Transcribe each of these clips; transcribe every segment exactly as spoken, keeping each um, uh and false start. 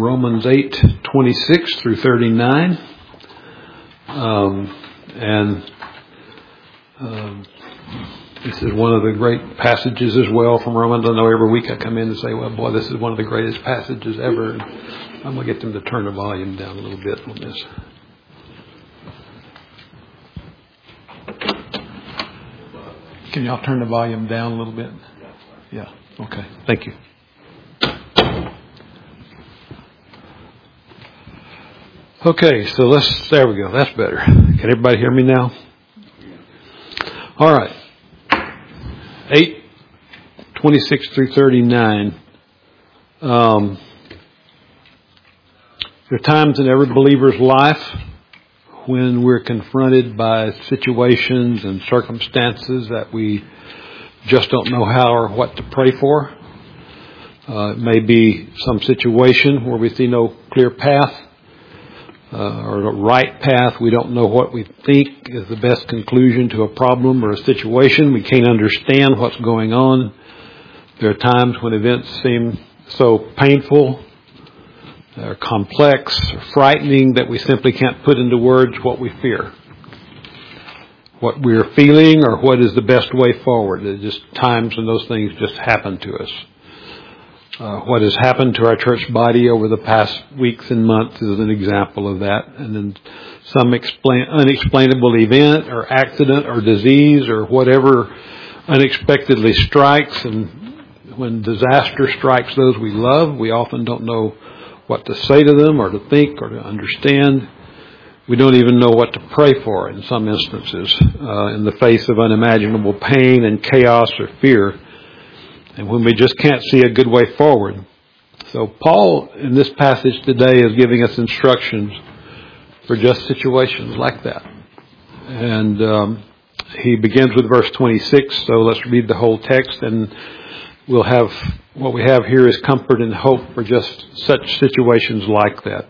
Romans eight twenty-six through thirty-nine. Um, and um, this is one of the great passages as well from Romans. I know every week I come in and say, well, boy, this is one of the greatest passages ever. And I'm going to get them to turn the volume down a little bit on this. Can y'all turn the volume down a little bit? Yeah. Okay. Thank you. Okay, so let's, there we go. That's better. Can everybody hear me now? All right. eight twenty-six through thirty-nine. Um, there are times in every believer's life when we're confronted by situations and circumstances that we just don't know how or what to pray for. Uh, it may be some situation where we see no clear path uh, or a right path. We don't know what we think is the best conclusion to a problem or a situation. We can't understand what's going on. There are times when events seem so painful, or complex, or frightening that we simply can't put into words what we fear, what we're feeling, or what is the best way forward. There's just times when those things just happen to us. Uh, what has happened to our church body over the past weeks and months is an example of that. And then some explain, unexplainable event or accident or disease or whatever unexpectedly strikes. And when disaster strikes those we love, we often don't know what to say to them or to think or to understand. We don't even know what to pray for in some instances uh, in the face of unimaginable pain and chaos or fear. And when we just can't see a good way forward. So Paul, in this passage today, is giving us instructions for just situations like that. And um, he begins with verse twenty-six, so let's read the whole text, and we'll have, what we have here is comfort and hope for just such situations like that.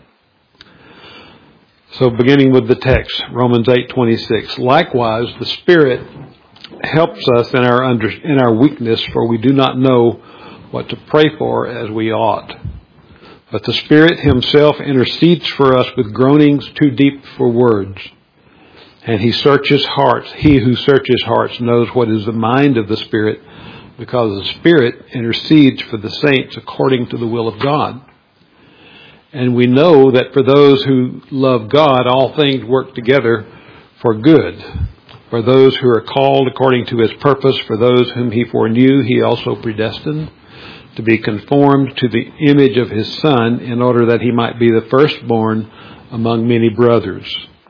So beginning with the text, Romans eight twenty-six. Likewise, the Spirit helps us in our under, in our weakness, for we do not know what to pray for as we ought. But the Spirit Himself intercedes for us with groanings too deep for words. And He searches hearts. He who searches hearts knows what is the mind of the Spirit, because the Spirit intercedes for the saints according to the will of God. And we know that for those who love God, all things work together for good. For those who are called according to His purpose, for those whom He foreknew, He also predestined to be conformed to the image of His Son, in order that He might be the firstborn among many brothers.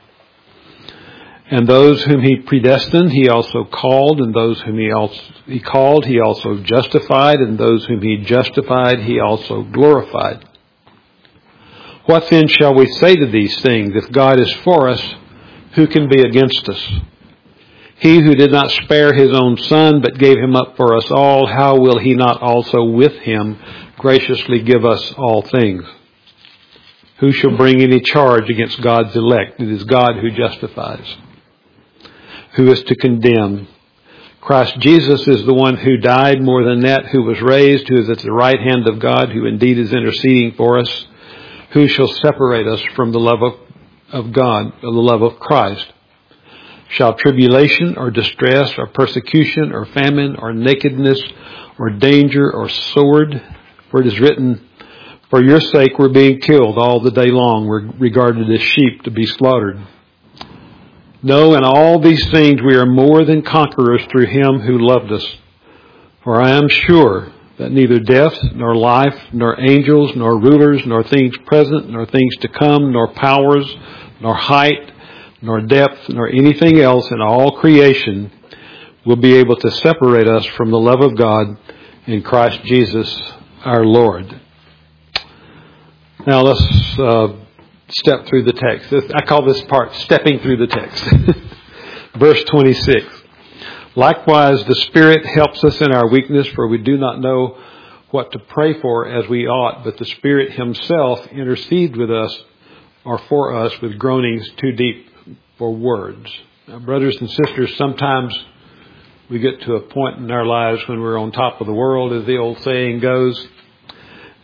And those whom He predestined, He also called, and those whom He also He called, He also justified, and those whom He justified, He also glorified. What then shall we say to these things? If God is for us, who can be against us? He who did not spare His own Son, but gave Him up for us all, how will He not also with Him graciously give us all things? Who shall bring any charge against God's elect? It is God who justifies. Who is to condemn? Christ Jesus is the one who died, more than that, who was raised, who is at the right hand of God, who indeed is interceding for us. Who shall separate us from the love of, of God, or the love of Christ? Shall tribulation or distress or persecution or famine or nakedness or danger or sword? For it is written, for your sake we're being killed all the day long. We're regarded as sheep to be slaughtered. No, in all these things we are more than conquerors through Him who loved us. For I am sure that neither death, nor life, nor angels, nor rulers, nor things present, nor things to come, nor powers, nor height, nor depth, nor anything else in all creation will be able to separate us from the love of God in Christ Jesus our Lord. Now let's uh, step through the text. I call this part stepping through the text. Verse twenty-six. Likewise, the Spirit helps us in our weakness, for we do not know what to pray for as we ought, but the Spirit Himself intercedes with us or for us with groanings too deep for words. Now, brothers and sisters, sometimes we get to a point in our lives when we're on top of the world, as the old saying goes.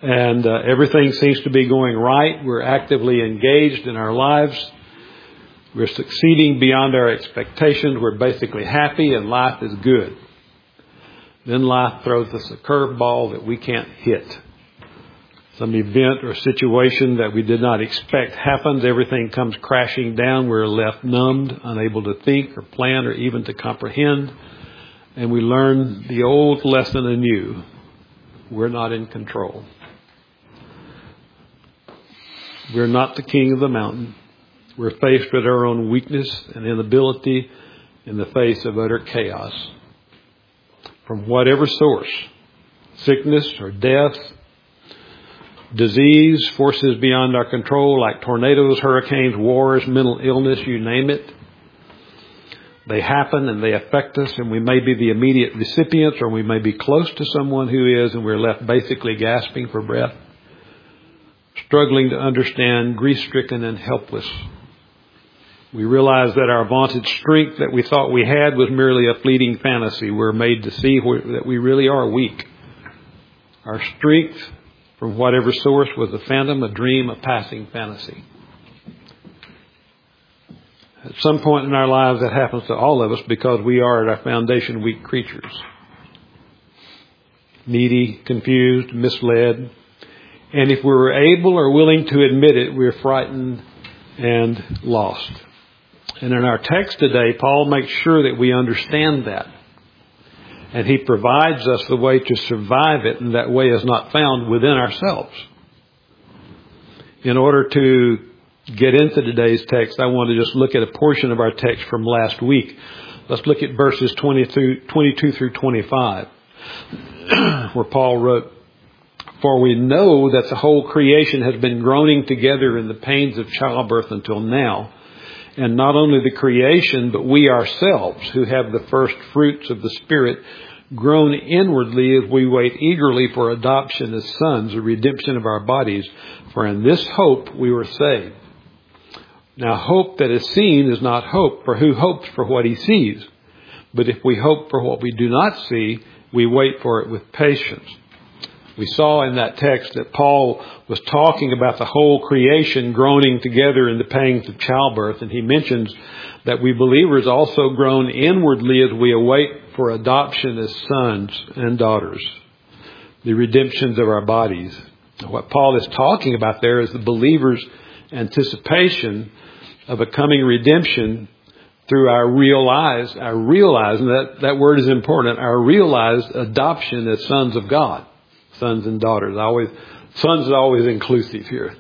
And uh, everything seems to be going right. We're actively engaged in our lives. We're succeeding beyond our expectations. We're basically happy and life is good. Then life throws us a curveball that we can't hit. Some event or situation that we did not expect happens. Everything comes crashing down. We're left numbed, unable to think or plan or even to comprehend. And we learn the old lesson anew. We're not in control. We're not the king of the mountain. We're faced with our own weakness and inability in the face of utter chaos. From whatever source, sickness or death, disease, forces beyond our control like tornadoes, hurricanes, wars, mental illness, you name it. They happen and they affect us, and we may be the immediate recipients, or we may be close to someone who is, and we're left basically gasping for breath, struggling to understand, grief-stricken and helpless. We realize that our vaunted strength that we thought we had was merely a fleeting fantasy. We're made to see that we really are weak. Our strength from whatever source was a phantom, a dream, a passing fantasy. At some point in our lives, that happens to all of us because we are at our foundation weak creatures. Needy, confused, misled. And if we were able or willing to admit it, we're frightened and lost. And in our text today, Paul makes sure that we understand that. And he provides us the way to survive it, and that way is not found within ourselves. In order to get into today's text, I want to just look at a portion of our text from last week. Let's look at verses twenty-two through twenty-five, where Paul wrote, "For we know that the whole creation has been groaning together in the pains of childbirth until now. And not only the creation, but we ourselves, who have the first fruits of the Spirit, groan inwardly as we wait eagerly for adoption as sons, the redemption of our bodies. For in this hope we were saved. Now hope that is seen is not hope, for who hopes for what he sees? But if we hope for what we do not see, we wait for it with patience." We saw in that text that Paul was talking about the whole creation groaning together in the pangs of childbirth. And he mentions that we believers also groan inwardly as we await for adoption as sons and daughters, the redemptions of our bodies. What Paul is talking about there is the believer's anticipation of a coming redemption through our realized, our realized, and that, that word is important, our realized adoption as sons of God. Sons and daughters. I always, sons is always inclusive here.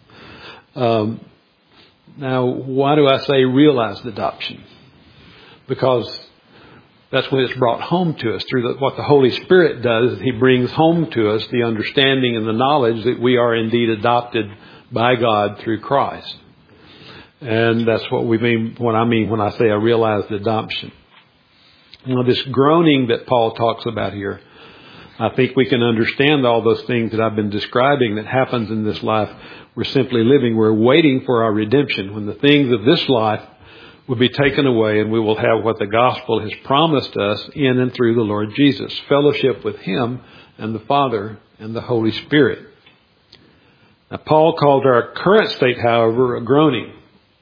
Um, now, why do I say realized adoption? Because that's when it's brought home to us through the, what the Holy Spirit does. He brings home to us the understanding and the knowledge that we are indeed adopted by God through Christ. And that's what we mean, what I mean when I say a realized adoption. Now, this groaning that Paul talks about here, I think we can understand all those things that I've been describing that happens in this life. We're simply living. We're waiting for our redemption, when the things of this life will be taken away and we will have what the gospel has promised us in and through the Lord Jesus. Fellowship with Him and the Father and the Holy Spirit. Now, Paul called our current state, however, a groaning.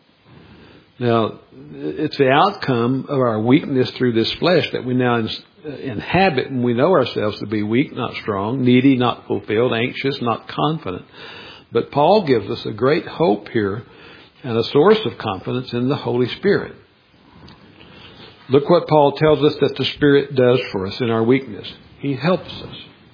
Now, it's the outcome of our weakness through this flesh that we now inhabit, and we know ourselves to be weak, not strong, needy, not fulfilled, anxious, not confident. But Paul gives us a great hope here and a source of confidence in the Holy Spirit. Look what Paul tells us that the Spirit does for us in our weakness. He helps us.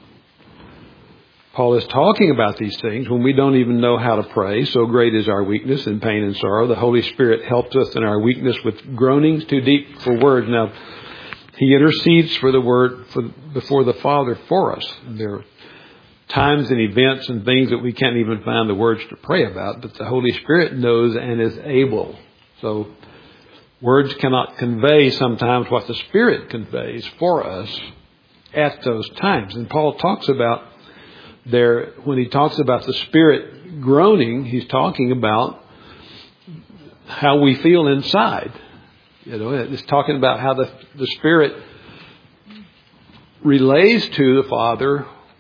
Paul is talking about these things when we don't even know how to pray. So great is our weakness and pain and sorrow. The Holy Spirit helps us in our weakness with groanings too deep for words. Now, He intercedes for the word for, before the Father for us. And there are times and events and things that we can't even find the words to pray about, but the Holy Spirit knows and is able. So words cannot convey sometimes what the Spirit conveys for us at those times. And Paul talks about there, when he talks about the Spirit groaning, he's talking about how we feel inside. You know, it's talking about how the, the Spirit relays to the Father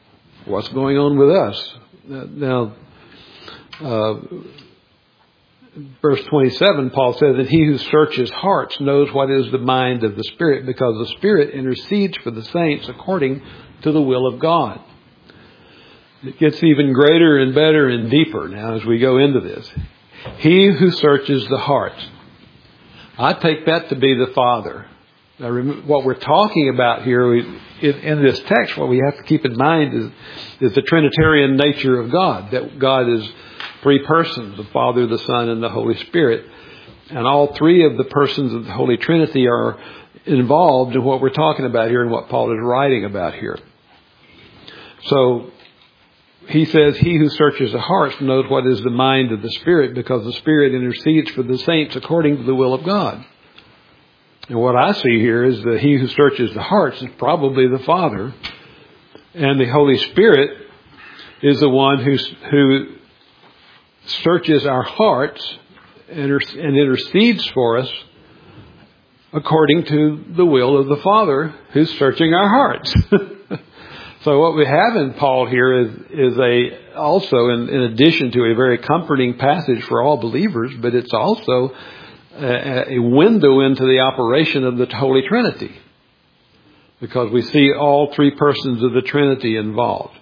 what's going on with us. Now, uh, verse twenty-seven, Paul says that he who searches hearts knows what is the mind of the Spirit, because the Spirit intercedes for the saints according to the will of God. It gets even greater and better and deeper now as we go into this. He who searches the hearts. I take that to be the Father. Now, what we're talking about here in this text, what we have to keep in mind is, is the Trinitarian nature of God. That God is three persons, the Father, the Son, and the Holy Spirit. And all three of the persons of the Holy Trinity are involved in what we're talking about here and what Paul is writing about here. So, he says, he who searches the hearts knows what is the mind of the Spirit, because the Spirit intercedes for the saints according to the will of God. And what I see here is that he who searches the hearts is probably the Father, and the Holy Spirit is the one who, who searches our hearts and intercedes for us according to the will of the Father who's searching our hearts. So what we have in Paul here is, is a, also in, in addition to a very comforting passage for all believers, but it's also a, a window into the operation of the Holy Trinity, because we see all three persons of the Trinity involved.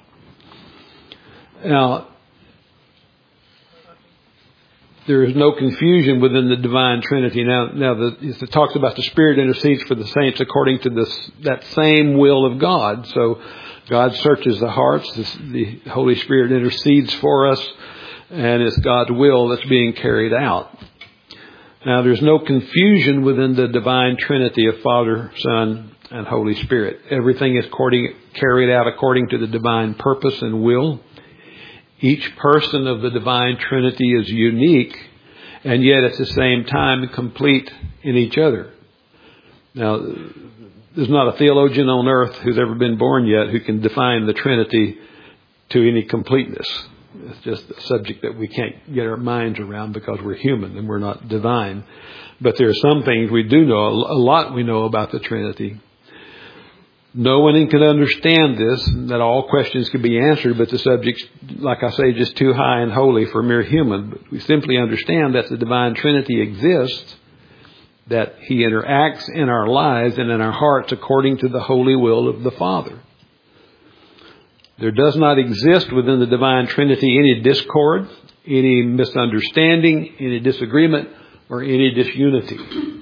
Now, there is no confusion within the divine Trinity. Now, now the, it talks about the Spirit intercedes for the saints according to this, that same will of God. So God searches the hearts. The, the Holy Spirit intercedes for us, and it's God's will that's being carried out. Now, there's no confusion within the divine Trinity of Father, Son, and Holy Spirit. Everything is according, carried out according to the divine purpose and will. Each person of the divine Trinity is unique, and yet at the same time complete in each other. Now, there's not a theologian on earth who's ever been born yet who can define the Trinity to any completeness. It's just a subject that we can't get our minds around because we're human and we're not divine. But there are some things we do know, a lot we know about the Trinity. No one can understand this, that all questions can be answered, but the subject's, like I say, just too high and holy for mere human. But we simply understand that the divine Trinity exists, that He interacts in our lives and in our hearts according to the holy will of the Father. There does not exist within the divine Trinity any discord, any misunderstanding, any disagreement, or any disunity.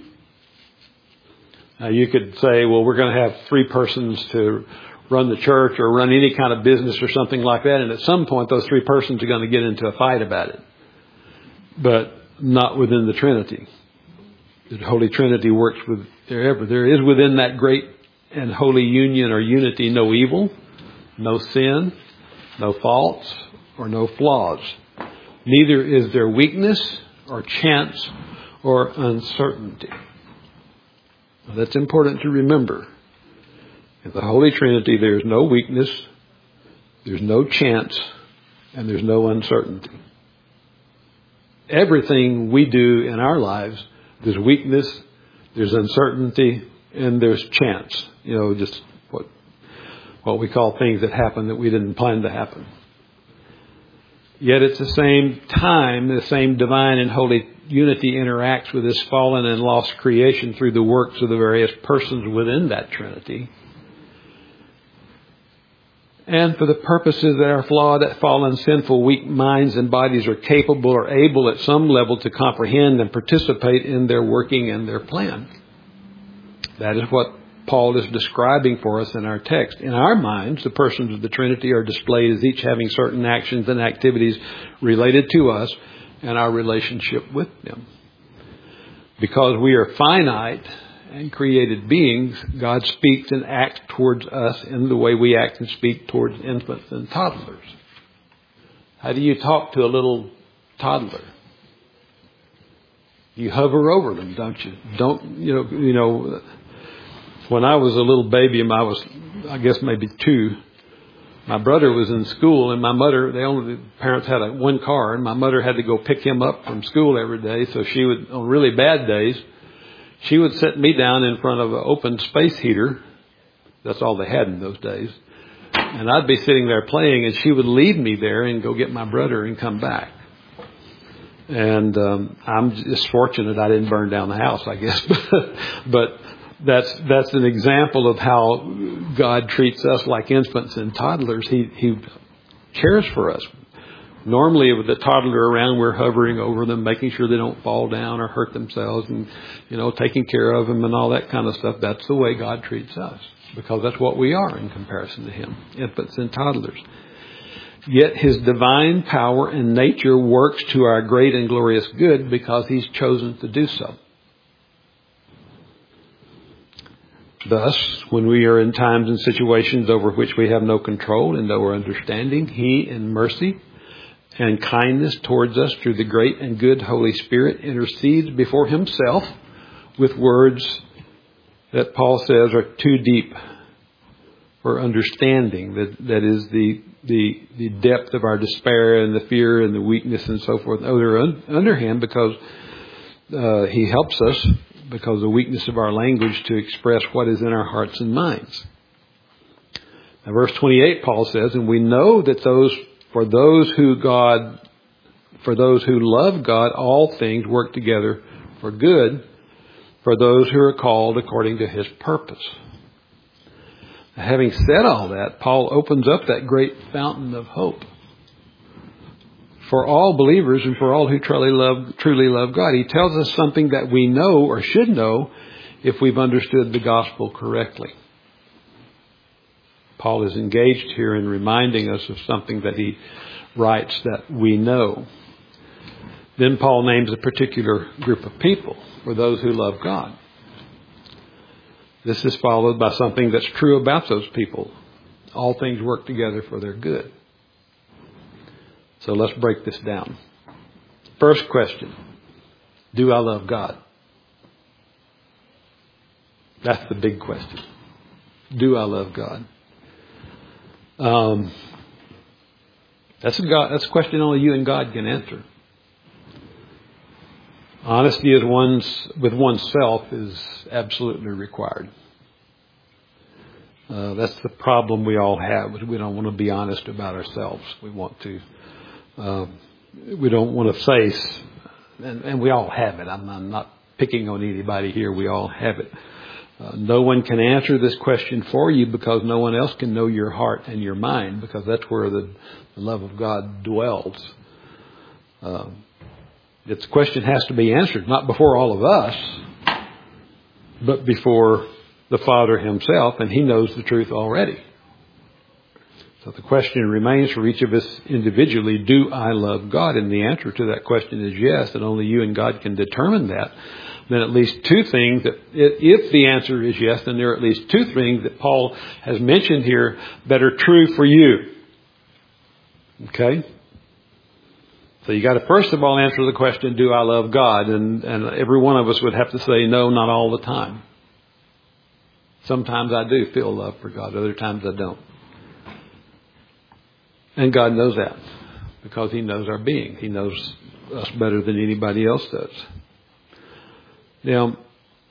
Now, you could say, well, we're going to have three persons to run the church or run any kind of business or something like that, and at some point those three persons are going to get into a fight about it. But not within the Trinity. The Holy Trinity works with wherever. There is within that great and holy union or unity no evil, no sin, no faults, or no flaws. Neither is there weakness or chance or uncertainty. Now, that's important to remember. In the Holy Trinity, there is no weakness, there's no chance, and there's no uncertainty. Everything we do in our lives, there's weakness, there's uncertainty, and there's chance. You know, just what what we call things that happen that we didn't plan to happen. Yet at the same time, the same divine and holy unity interacts with this fallen and lost creation through the works of the various persons within that Trinity. And for the purposes that our flawed, fallen, sinful, weak minds and bodies are capable or able at some level to comprehend and participate in their working and their plan. That is what Paul is describing for us in our text. In our minds, the persons of the Trinity are displayed as each having certain actions and activities related to us and our relationship with them. Because we are finite and created beings, God speaks and acts towards us in the way we act and speak towards infants and toddlers. How do you talk to a little toddler? You hover over them, don't you? Don't, you know, you know, when I was a little baby, and I was, I guess maybe two, my brother was in school, and my mother, they only, the parents had a, one car, and my mother had to go pick him up from school every day. So she would, on really bad days, she would sit me down in front of an open space heater. That's all they had in those days. And I'd be sitting there playing, and she would leave me there and go get my brother and come back. And um, I'm just fortunate I didn't burn down the house, I guess. But that's that's an example of how God treats us like infants and toddlers. He He cares for us. Normally, with the toddler around, we're hovering over them, making sure they don't fall down or hurt themselves, and you know, taking care of them and all that kind of stuff. That's the way God treats us, because that's what we are in comparison to Him, infants and toddlers. Yet His divine power and nature works to our great and glorious good because He's chosen to do so. Thus, when we are in times and situations over which we have no control and no understanding, He, in mercy and kindness towards us through the great and good Holy Spirit, intercedes before Himself with words that Paul says are too deep for understanding. That that is the the the depth of our despair and the fear and the weakness and so forth. Oh, they're un, under Him because uh, He helps us, because of the weakness of our language, to express what is in our hearts and minds. Now, verse twenty-eight, Paul says, and we know that those for those who God, for those who love God, all things work together for good, for those who are called according to His purpose. Now, having said all that, Paul opens up that great fountain of hope for all believers and for all who truly love, truly love God. He tells us something that we know or should know if we've understood the gospel correctly. Paul is engaged here in reminding us of something that he writes that we know. Then Paul names a particular group of people, for those who love God. This is followed by something that's true about those people. All things work together for their good. So let's break this down. First question, do I love God? That's the big question. Do I love God? Um, that's a God, that's a question only you and God can answer. Honesty is one's, with oneself is absolutely required. Uh, that's the problem we all have. We don't want to be honest about ourselves. We want to. Uh, we don't want to face, and, and we all have it. I'm, I'm not picking on anybody here. We all have it. Uh, no one can answer this question for you because no one else can know your heart and your mind, because that's where the, the love of God dwells. Uh, this question has to be answered not before all of us, but before the Father Himself, and He knows the truth already. So the question remains for each of us individually, do I love God? And the answer to that question is yes, and only you and God can determine that. Then at least two things that, if the answer is yes, then there are at least two things that Paul has mentioned here that are true for you. Okay? So you got to first of all answer the question, do I love God? And, and every one of us would have to say no, not all the time. Sometimes I do feel love for God. Other times I don't. And God knows that because He knows our being. He knows us better than anybody else does. Now,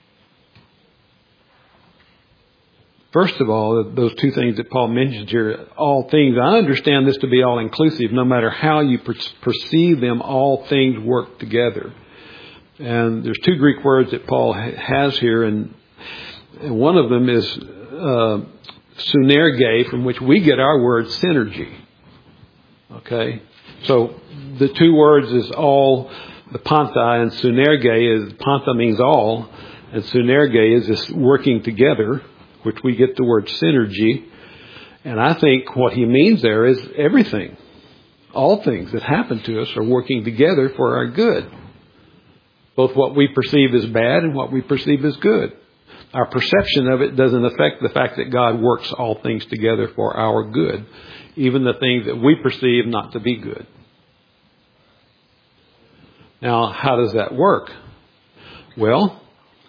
first of all, those two things that Paul mentions here, all things, I understand this to be all inclusive. No matter how you per- perceive them, all things work together. And there's two Greek words that Paul ha- has here, and, and one of them is uh, synerge, from which we get our word synergy. Okay? So the two words is all. The panta and synerge is, panta means all, and synerge is this working together, which we get the word synergy. And I think what he means there is everything. All things that happen to us are working together for our good. Both what we perceive as bad and what we perceive as good. Our perception of it doesn't affect the fact that God works all things together for our good, even the things that we perceive not to be good. Now, how does that work? Well,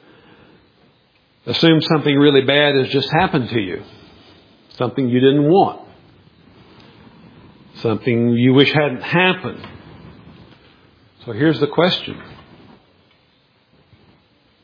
assume something really bad has just happened to you. Something you didn't want. Something you wish hadn't happened. So here's the question.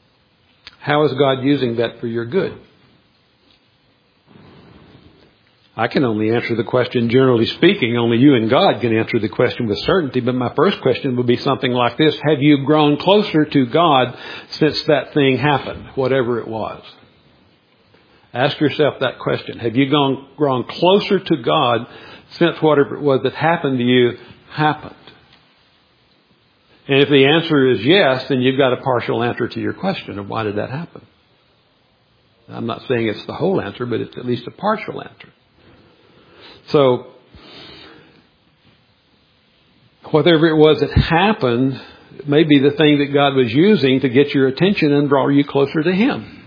How is God using that for your good? I can only answer the question generally speaking. Only you and God can answer the question with certainty. But my first question would be something like this. Have you grown closer to God since that thing happened, whatever it was? Ask yourself that question. Have you gone, grown closer to God since whatever it was that happened to you happened? And if the answer is yes, then you've got a partial answer to your question of why did that happen. I'm not saying it's the whole answer, but it's at least a partial answer. So, whatever it was that happened may be the thing that God was using to get your attention and draw you closer to Him.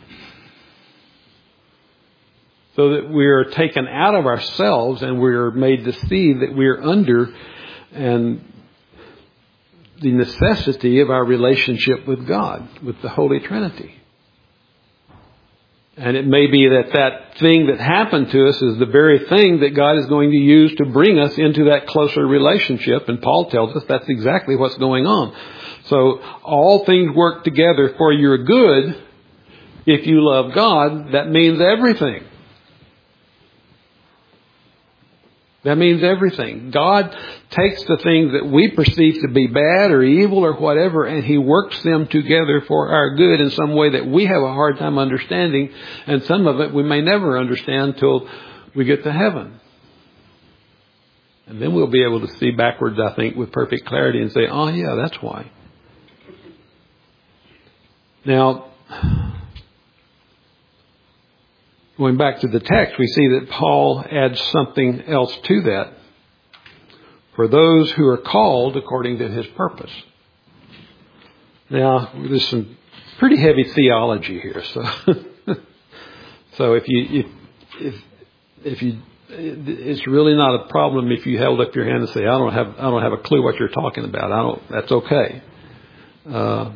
So that we are taken out of ourselves and we are made to see that we are under and the necessity of our relationship with God, with the Holy Trinity. And it may be that that thing that happened to us is the very thing that God is going to use to bring us into that closer relationship. And Paul tells us that's exactly what's going on. So all things work together for your good. If you love God, that means everything. That means everything. God takes the things that we perceive to be bad or evil or whatever, and He works them together for our good in some way that we have a hard time understanding. And some of it we may never understand till we get to heaven. And then we'll be able to see backwards, I think, with perfect clarity and say, oh yeah, that's why. Now, going back to the text, we see that Paul adds something else to that. For those who are called according to His purpose. Now, there's some pretty heavy theology here. So, so if you, if, if, if you, it's really not a problem if you held up your hand and say, I don't have, I don't have a clue what you're talking about. I don't, that's okay. Uh,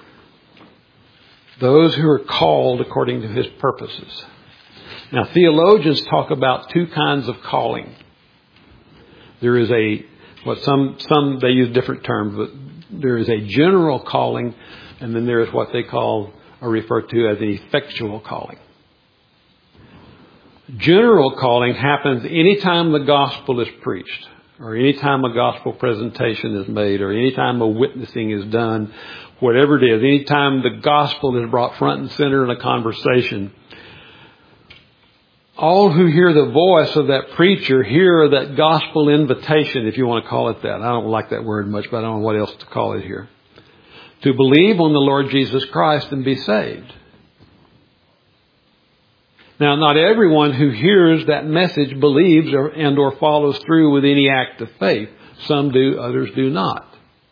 those who are called according to His purposes. Now, theologians talk about two kinds of calling. There is a, what some, some, they use different terms, but there is a general calling, and then there is what they call, or refer to as an effectual calling. General calling happens anytime the gospel is preached, or anytime a gospel presentation is made, or anytime a witnessing is done, whatever it is, anytime the gospel is brought front and center in a conversation. All who hear the voice of that preacher hear that gospel invitation, if you want to call it that. I don't like that word much, but I don't know what else to call it here. To believe on the Lord Jesus Christ and be saved. Now, not everyone who hears that message believes or, and or follows through with any act of faith. Some do, others do not.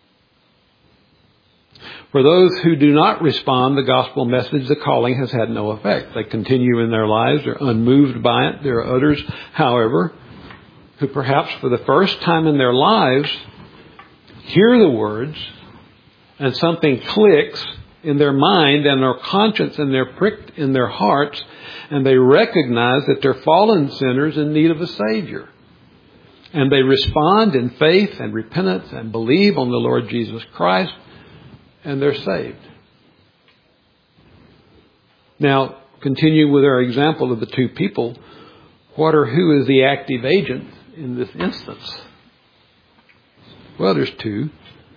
For those who do not respond, the gospel message, the calling has had no effect. They continue in their lives. They're unmoved by it. There are others, however, who perhaps for the first time in their lives hear the words and something clicks in their mind and their conscience and they're pricked in their hearts and they recognize that they're fallen sinners in need of a Savior. And they respond in faith and repentance and believe on the Lord Jesus Christ. And they're saved. Now, continue with our example of the two people. What or who is the active agent in this instance? Well, there's two.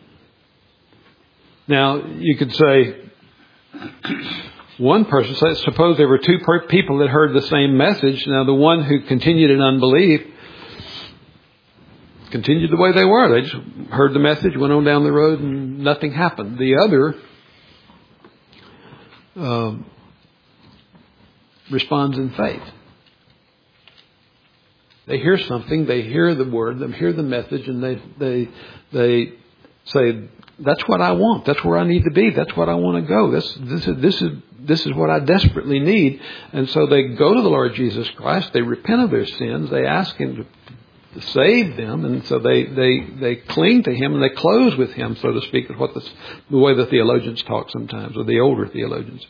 Now, you could say, one person, suppose there were two people that heard the same message. Now, the one who continued in unbelief continued the way they were. They just heard the message, went on down the road, and nothing happened. The other um, responds in faith. They hear something, they hear the word, they hear the message, and they they they say, "That's what I want. That's where I need to be. That's what I want to go. This this is this is this is what I desperately need." And so they go to the Lord Jesus Christ. They repent of their sins. They ask Him to to save them, and so they, they, they cling to Him and they close with Him, so to speak, is what the, the way the theologians talk sometimes, or the older theologians.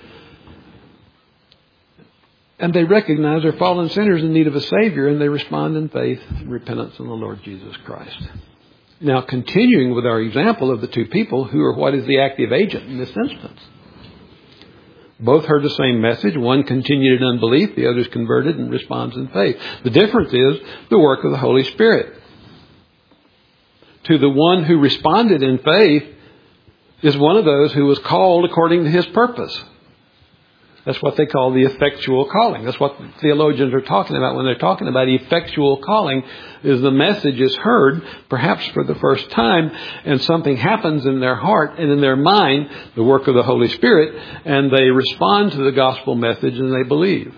And they recognize they're fallen sinners in need of a Savior, and they respond in faith and repentance in the Lord Jesus Christ. Now, continuing with our example of the two people who are what is the active agent in this instance. Both heard the same message. One continued in unbelief. The other's converted and responds in faith. The difference is the work of the Holy Spirit. To the one who responded in faith is one of those who was called according to his purpose. That's what they call the effectual calling. That's what theologians are talking about when they're talking about effectual calling, is the message is heard, perhaps for the first time, and something happens in their heart and in their mind, the work of the Holy Spirit, and they respond to the gospel message and they believe.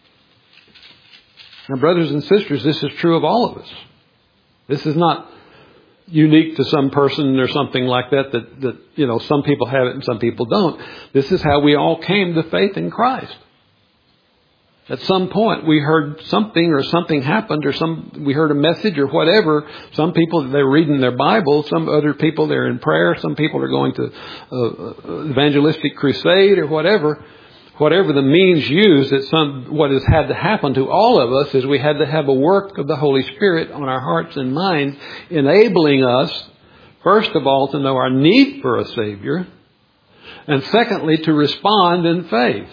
Now, brothers and sisters, this is true of all of us. This is not unique to some person or something like that, that, that, you know, some people have it and some people don't. This is how we all came to faith in Christ. At some point we heard something or something happened or some, we heard a message or whatever. Some people, they're reading their Bible. Some other people, they're in prayer. Some people are going to uh, evangelistic crusade or whatever. Whatever the means used, that some, what has had to happen to all of us is we had to have a work of the Holy Spirit on our hearts and minds, enabling us, first of all, to know our need for a Savior, and secondly, to respond in faith.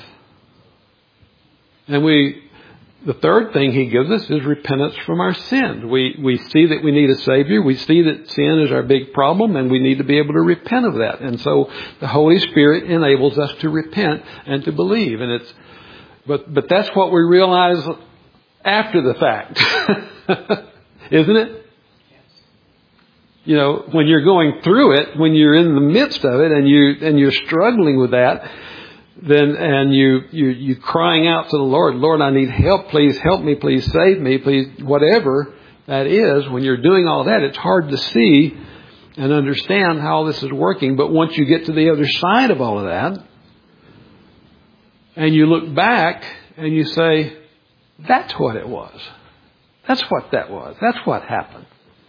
And we, the third thing He gives us is repentance from our sins. We, we see that we need a Savior. We see that sin is our big problem, and we need to be able to repent of that. And so the Holy Spirit enables us to repent and to believe. And it's, but, but that's what we realize after the fact. Isn't it? You know, when you're going through it, when you're in the midst of it and you, and you're struggling with that, then, and you, you, you crying out to the Lord, Lord, I need help. Please help me. Please save me. Please, whatever that is. When you're doing all that, it's hard to see and understand how this is working. But once you get to the other side of all of that, and you look back and you say, that's what it was. That's what that was. That's what happened.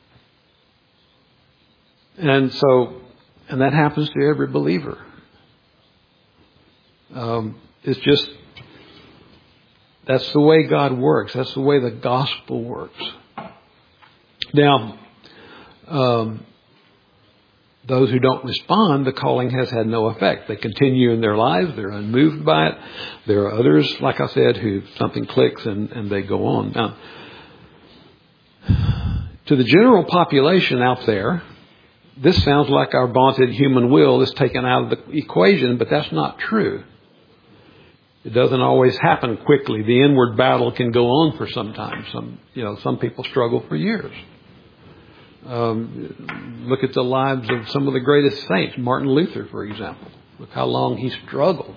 And so, and that happens to every believer. Um, it's just, that's the way God works. That's the way the gospel works. Now, um, those who don't respond, the calling has had no effect. They continue in their lives. They're unmoved by it. There are others, like I said, who something clicks and, and they go on. Now, to the general population out there, this sounds like our vaunted human will is taken out of the equation, but that's not true. It doesn't always happen quickly. The inward battle can go on for some time. Some, you know, some people struggle for years. Um, look at the lives of some of the greatest saints. Martin Luther, for example. Look how long he struggled,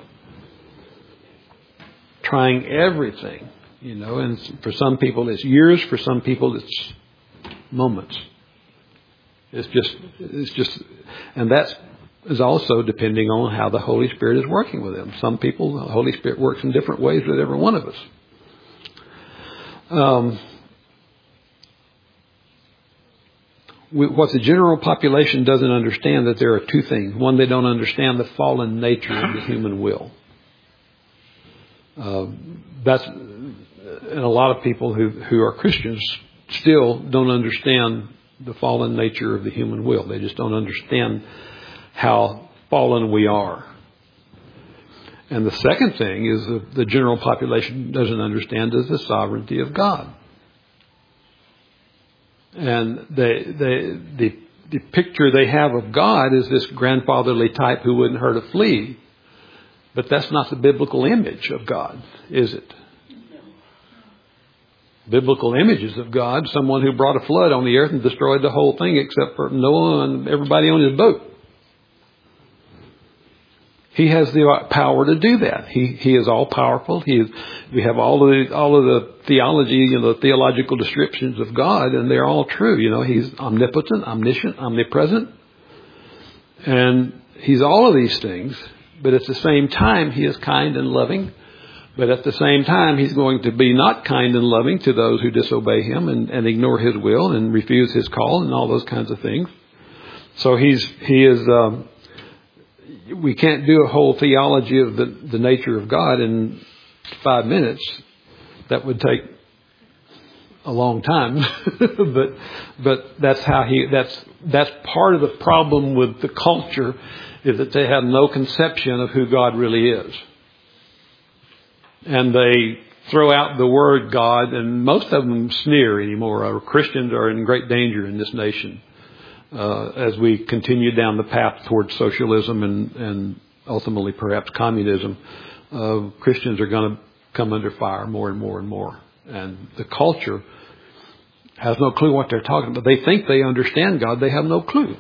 trying everything. You know, and for some people it's years. For some people it's moments. It's just, it's just, and that's is also depending on how the Holy Spirit is working with them. Some people, the Holy Spirit works in different ways with every one of us. Um, what the general population doesn't understand, that there are two things. One, they don't understand the fallen nature of the human will. Uh, that's, and a lot of people who, who are Christians still don't understand the fallen nature of the human will. They just don't understand how fallen we are. And the second thing is that the general population doesn't understand is the sovereignty of God. And they, they, the, the picture they have of God is this grandfatherly type who wouldn't hurt a flea. But that's not the biblical image of God, is it? Biblical images of God, someone who brought a flood on the earth and destroyed the whole thing except for Noah and everybody on his boat. He has the power to do that. He he is all powerful. He is, we have all of the all of the theology, you know, the theological descriptions of God, and they're all true. You know, He's omnipotent, omniscient, omnipresent, and He's all of these things. But at the same time, He is kind and loving. But at the same time, He's going to be not kind and loving to those who disobey Him and, and ignore His will and refuse His call and all those kinds of things. So He's He is. Um, we can't do a whole theology of the, the nature of God in five minutes. That would take a long time. but but that's how He. That's that's part of the problem with the culture, is that they have no conception of who God really is. and they throw out the word God, and most of them sneer anymore. Our Christians are in great danger in this nation uh, as we continue down the path towards socialism and, and ultimately perhaps communism. Uh, Christians are going to come under fire more and more and more. And the culture has no clue what they're talking about. They think they understand God. They have no clue.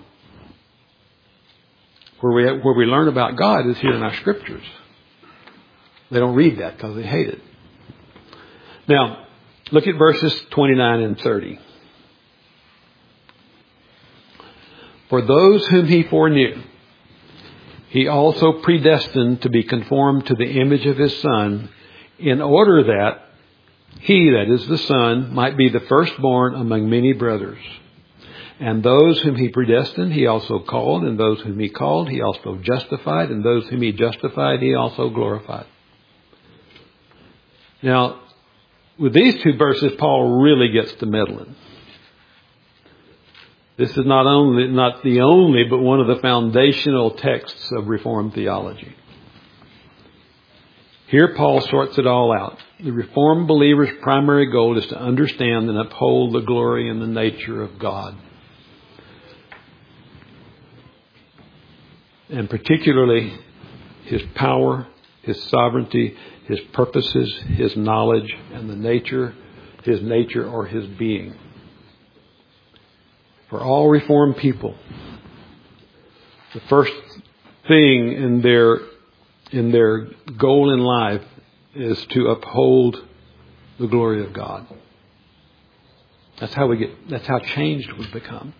Where we, where we learn about God is here in our scriptures. They don't read that because they hate it. Now, look at verses twenty-nine and thirty. For those whom he foreknew, he also predestined to be conformed to the image of his Son, in order that he, that is the Son, might be the firstborn among many brothers. And those whom he predestined, he also called. And those whom he called, he also justified. And those whom he justified, he also glorified. Now, with these two verses, Paul really gets to meddling. This is not only not the only, but one of the foundational texts of Reformed theology. Here Paul sorts it all out. The Reformed believer's primary goal is to understand and uphold the glory and the nature of God. And particularly his power, his sovereignty, his purposes, his knowledge, and the nature, his nature or his being. For all Reformed people, the first thing in their in their goal in life is to uphold the glory of God. That's how we get. That's how changed we become.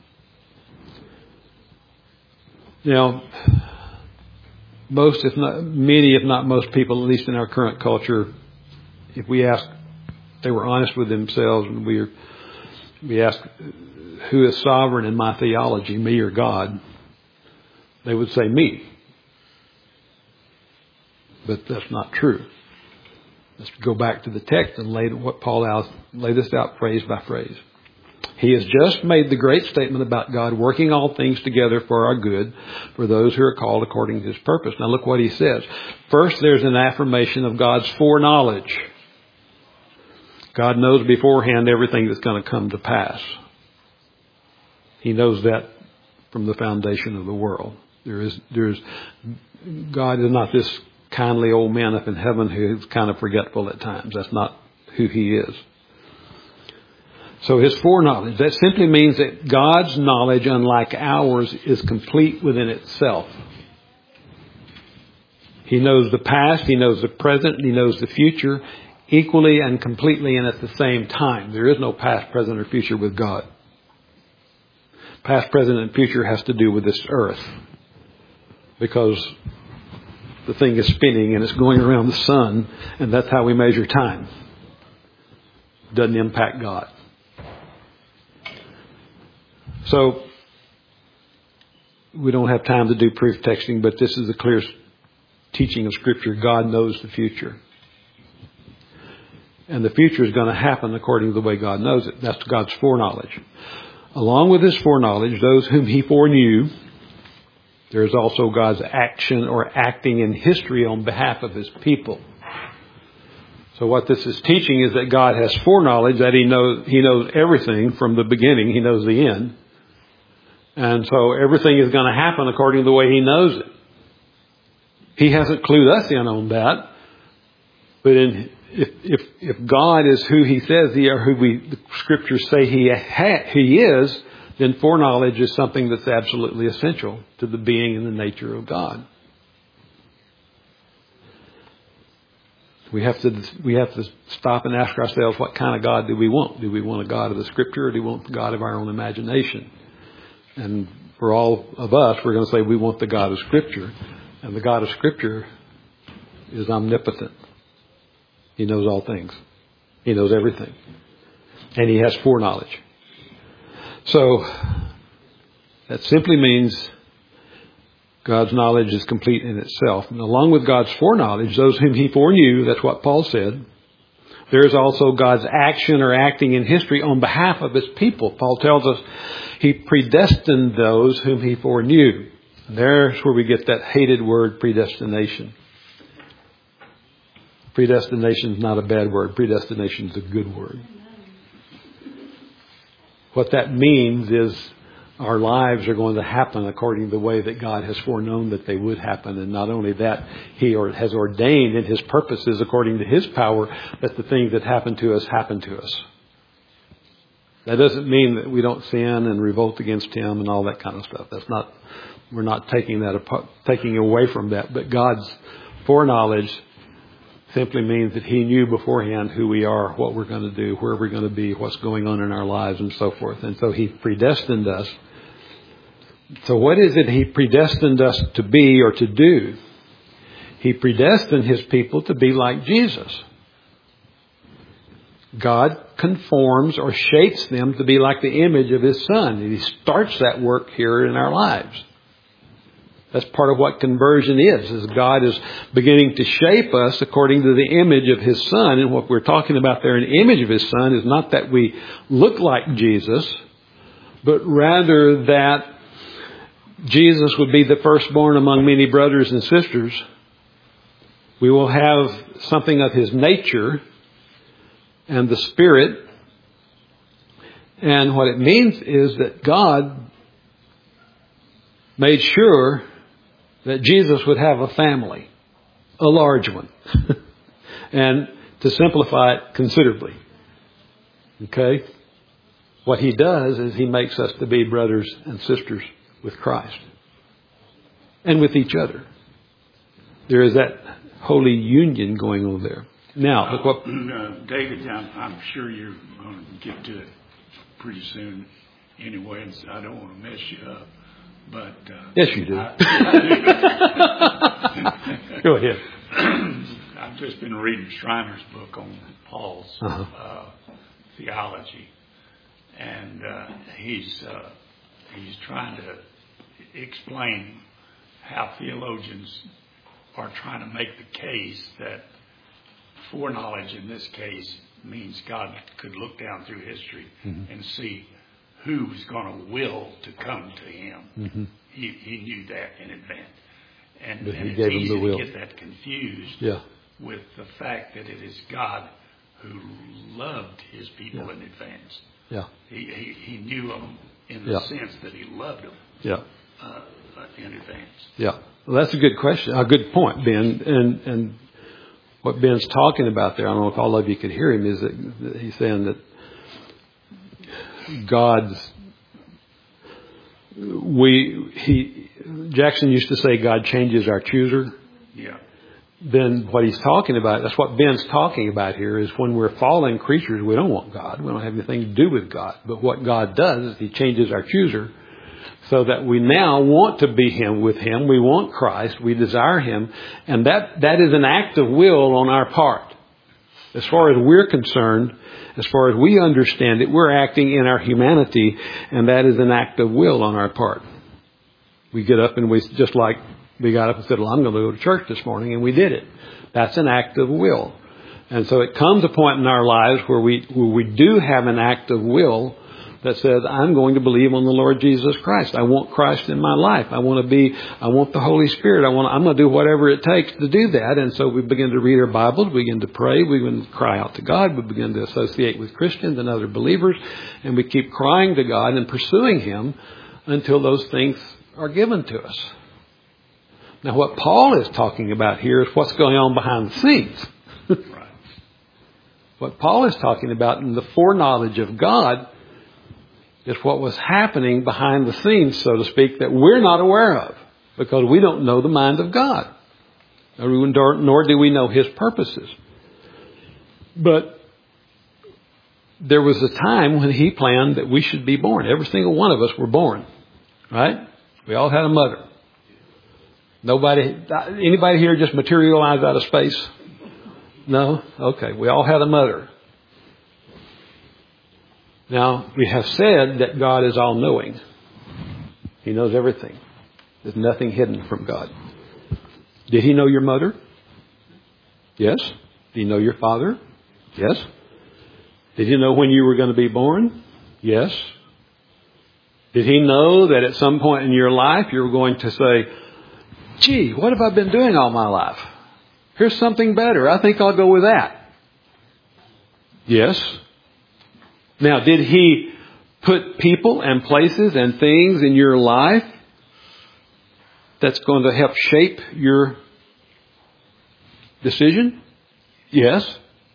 Now, most, if not many, if not most people, at least in our current culture, if we ask, they were honest with themselves, and we we ask, who is sovereign in my theology, me or God? They would say me. But that's not true. Let's go back to the text and lay what Paul out, lay this out phrase by phrase. He has just made the great statement about God working all things together for our good, for those who are called according to his purpose. Now look what he says. First, there's an affirmation of God's foreknowledge. God knows beforehand everything that's going to come to pass. He knows that from the foundation of the world. There is, there's, God is not this kindly old man up in heaven who's kind of forgetful at times. That's not who he is. So his foreknowledge, that simply means that God's knowledge, unlike ours, is complete within itself. He knows the past, he knows the present, and he knows the future equally and completely and at the same time. There is no past, present, or future with God. Past, present, and future has to do with this earth, because the thing is spinning and it's going around the sun, and that's how we measure time. It doesn't impact God. So, we don't have time to do proof texting, but this is the clear teaching of Scripture. God knows the future. And the future is going to happen according to the way God knows it. That's God's foreknowledge. Along with his foreknowledge, those whom he foreknew, there is also God's action or acting in history on behalf of his people. So what this is teaching is that God has foreknowledge, that he knows, he knows everything from the beginning. He knows the end. And so everything is going to happen according to the way he knows it. He hasn't clued us in on that. But in, if, if, if God is who he says he, or who we, the scriptures say he, ha, he is, then foreknowledge is something that's absolutely essential to the being and the nature of God. We have to we have to stop and ask ourselves, what kind of God do we want? Do we want a God of the Scripture, or do we want the God of our own imagination? And for all of us, we're going to say we want the God of Scripture. And the God of Scripture is omnipotent. He knows all things. He knows everything. And he has foreknowledge. So, that simply means God's knowledge is complete in itself. And along with God's foreknowledge, those whom he foreknew, that's what Paul said, there is also God's action or acting in history on behalf of his people. Paul tells us he predestined those whom he foreknew. And there's where we get that hated word, predestination. Predestination is not a bad word. Predestination is a good word. What that means is our lives are going to happen according to the way that God has foreknown that they would happen. And not only that, He has ordained in His purposes according to His power that the things that happen to us happen to us. That doesn't mean that we don't sin and revolt against Him and all that kind of stuff. That's not, we're not taking that apart, taking away from that. But God's foreknowledge simply means that He knew beforehand who we are, what we're going to do, where we're going to be, what's going on in our lives and so forth. And so He predestined us. So what is it He predestined us to be or to do? He predestined His people to be like Jesus. God conforms or shapes them to be like the image of His Son. And He starts that work here in our lives. That's part of what conversion is, is God is beginning to shape us according to the image of His Son. And what we're talking about there in the image of His Son is not that we look like Jesus, but rather that Jesus would be the firstborn among many brothers and sisters. We will have something of His nature and the Spirit. And what it means is that God made sure that Jesus would have a family, a large one. And to simplify it considerably. Okay? What He does is He makes us to be brothers and sisters with Christ. And with each other. There is that holy union going on there. Now, look what... Uh, David, I'm, I'm sure you're going to get to it pretty soon anyway, so I don't want to mess you up. But uh, yes, you do. I, Go ahead. I've just been reading Schreiner's book on Paul's uh-huh. uh, theology, and uh, he's uh, he's trying to explain how theologians are trying to make the case that foreknowledge in this case means God could look down through history mm-hmm. and see who was going to will to come to Him. Mm-hmm. He, he knew that in advance. And, and it's easy to get that confused yeah. with the fact that it is God who loved His people yeah. in advance. Yeah. He, he, he knew them in the yeah. sense that He loved them yeah. uh, in advance. Yeah. Well, that's a good question. A good point, Ben. And, and what Ben's talking about there, I don't know if all of you could hear him, is that he's saying that God's, we, he, Jackson used to say God changes our chooser. Yeah. Then what he's talking about, that's what Ben's talking about here, is when we're fallen creatures, we don't want God. We don't have anything to do with God. But what God does is He changes our chooser so that we now want to be Him with Him. We want Christ. We desire Him. And that, that is an act of will on our part. As far as we're concerned, as far as we understand it, we're acting in our humanity, and that is an act of will on our part. We get up and we, just like we got up and said, well, I'm going to go to church this morning, and we did it. That's an act of will. And so it comes a point in our lives where we, where we do have an act of will that says, I'm going to believe on the Lord Jesus Christ. I want Christ in my life. I want to be, I want the Holy Spirit. I want, I'm going to do whatever it takes to do that. And so we begin to read our Bibles. We begin to pray. We begin to cry out to God. We begin to associate with Christians and other believers. And we keep crying to God and pursuing Him until those things are given to us. Now, what Paul is talking about here is what's going on behind the scenes. Right. What Paul is talking about in the foreknowledge of God is what was happening behind the scenes, so to speak, that we're not aware of because we don't know the mind of God, nor do we know His purposes. But there was a time when He planned that we should be born. Every single one of us were born, right? We all had a mother. Nobody, anybody here just materialized out of space? No? Okay. We all had a mother. Now, we have said that God is all-knowing. He knows everything. There's nothing hidden from God. Did He know your mother? Yes. Did He know your father? Yes. Did He know when you were going to be born? Yes. Did He know that at some point in your life you were going to say, gee, what have I been doing all my life? Here's something better. I think I'll go with that. Yes. Now, did He put people and places and things in your life that's going to help shape your decision? Yes.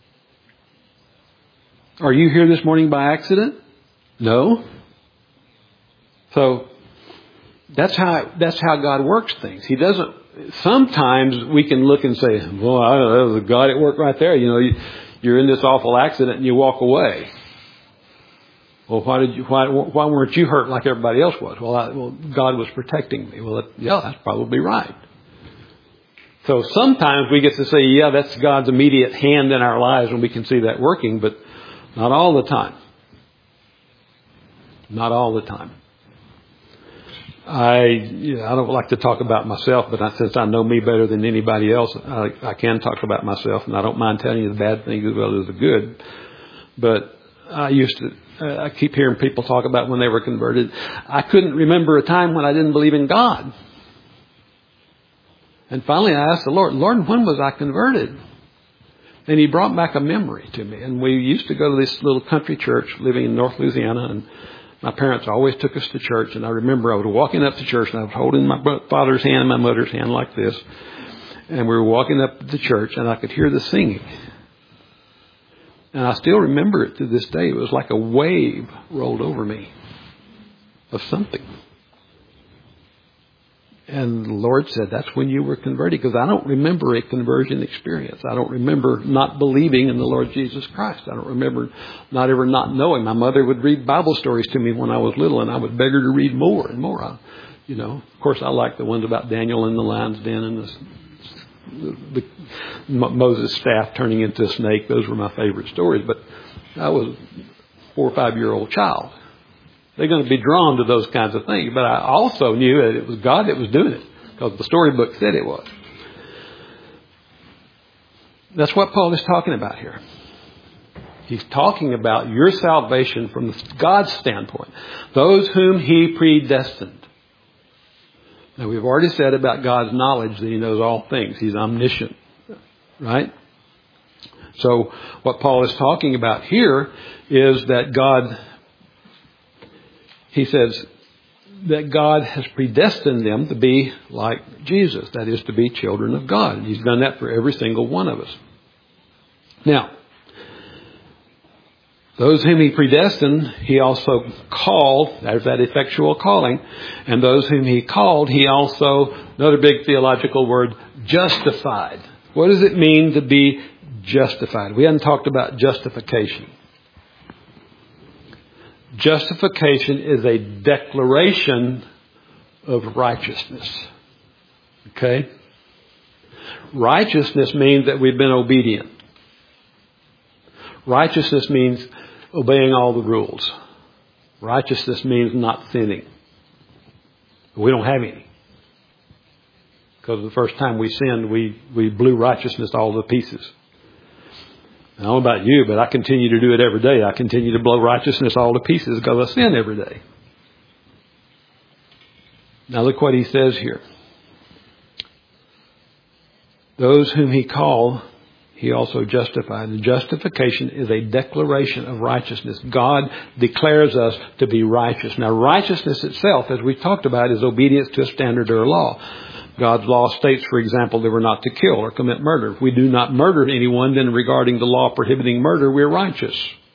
Are you here this morning by accident? No. So that's how that's how God works things. He doesn't. Sometimes we can look and say, "Well, I don't know, there's a God at work right there." You know, you, you're in this awful accident and you walk away. Well, why did you? Why why weren't you hurt like everybody else was? Well, I, well, God was protecting me. Well, that, yeah, that's probably right. So sometimes we get to say, "Yeah, that's God's immediate hand in our lives," and we can see that working, but not all the time. Not all the time. I you know, I don't like to talk about myself, but I, since I know me better than anybody else, I, I can talk about myself, and I don't mind telling you the bad things as well as the good. But I used to, uh, I keep hearing people talk about when they were converted. I couldn't remember a time when I didn't believe in God. And finally I asked the Lord, Lord, when was I converted? And He brought back a memory to me. And we used to go to this little country church living in North Louisiana, and my parents always took us to church. And I remember I was walking up to church, and I was holding my father's hand and my mother's hand like this. And we were walking up to the church, and I could hear the singing. And I still remember it to this day. It was like a wave rolled over me of something. And the Lord said, that's when you were converted. Because I don't remember a conversion experience. I don't remember not believing in the Lord Jesus Christ. I don't remember not ever not knowing. My mother would read Bible stories to me when I was little, and I would beg her to read more and more. I, you know, of course, I like the ones about Daniel in the lion's den and the, the, the Moses' staff turning into a snake. Those were my favorite stories. But I was a four or five year old child. They're going to be drawn to those kinds of things. But I also knew that it was God that was doing it, because the storybook said it was. That's what Paul is talking about here. He's talking about your salvation from God's standpoint. Those whom He predestined. Now, we've already said about God's knowledge that He knows all things. He's omniscient. Right? So what Paul is talking about here is that God... He says that God has predestined them to be like Jesus. That is, to be children of God. And He's done that for every single one of us. Now, those whom He predestined, He also called. There's that effectual calling. And those whom He called, He also, another big theological word, justified. What does it mean to be justified? We haven't talked about justification. Justification is a declaration of righteousness. Okay? Righteousness means that we've been obedient. Righteousness means obeying all the rules. Righteousness means not sinning. We don't have any. Because the first time we sinned, we, we blew righteousness all to pieces. I don't know about you, but I continue to do it every day. I continue to blow righteousness all to pieces because I sin every day. Now look what he says here. Those whom He called, He also justified. And justification is a declaration of righteousness. God declares us to be righteous. Now righteousness itself, as we've talked about, is obedience to a standard or a law. God's law states, for example, that we're not to kill or commit murder. If we do not murder anyone, then regarding the law prohibiting murder, we're righteous.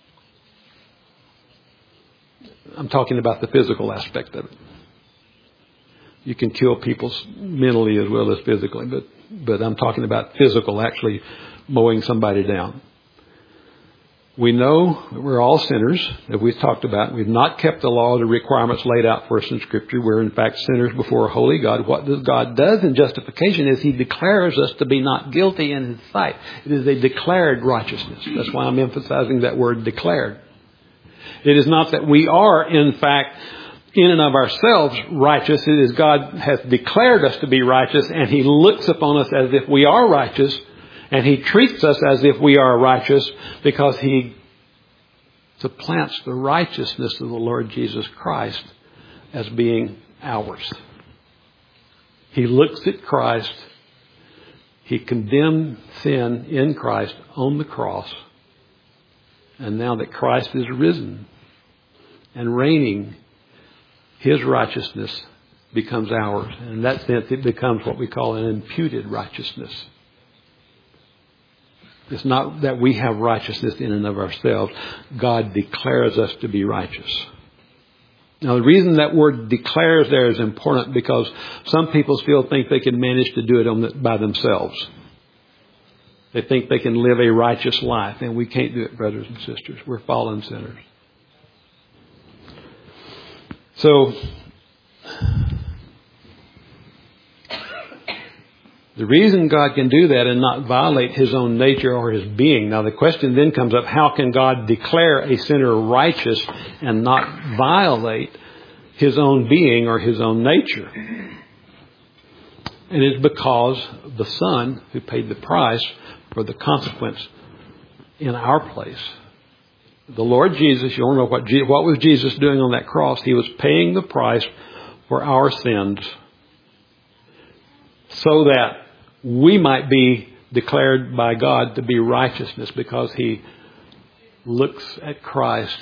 I'm talking about the physical aspect of it. You can kill people mentally as well as physically, but, but I'm talking about physical, actually mowing somebody down. We know that we're all sinners, that we've talked about. We've not kept the law, the requirements laid out for us in Scripture. We're in fact sinners before a holy God. What God does in justification is He declares us to be not guilty in His sight. It is a declared righteousness. That's why I'm emphasizing that word declared. It is not that we are in fact in and of ourselves righteous. It is God has declared us to be righteous, and He looks upon us as if we are righteous. And He treats us as if we are righteous because He supplants the righteousness of the Lord Jesus Christ as being ours. He looks at Christ He condemned sin in Christ on the cross. And now that Christ is risen and reigning, His righteousness becomes ours. And in that sense, it becomes what we call an imputed righteousness. It's not that we have righteousness in and of ourselves. God declares us to be righteous. Now, the reason that word declares there is important because some people still think they can manage to do it on the, by themselves. They think they can live a righteous life, and we can't do it, brothers and sisters. We're fallen sinners. So, the reason God can do that and not violate His own nature or His being. Now the question then comes up, how can God declare a sinner righteous and not violate His own being or His own nature? And it's because of the Son who paid the price for the consequence in our place. The Lord Jesus, you all know what, what was Jesus doing on that cross? He was paying the price for our sins so that we might be declared by God to be righteousness because He looks at Christ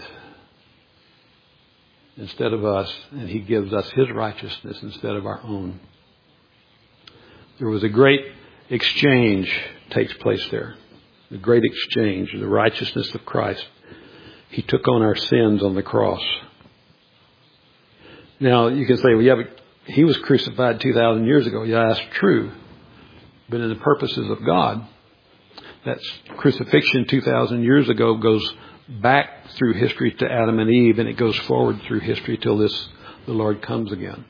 instead of us, and He gives us His righteousness instead of our own. There was a great exchange takes place there. A great exchange, the righteousness of Christ. He took on our sins on the cross. Now, you can say, well, yeah, but He was crucified two thousand years ago. Yeah, that's true. But in the purposes of God, that crucifixion two thousand years ago goes back through history to Adam and Eve, and it goes forward through history till this, the Lord comes again.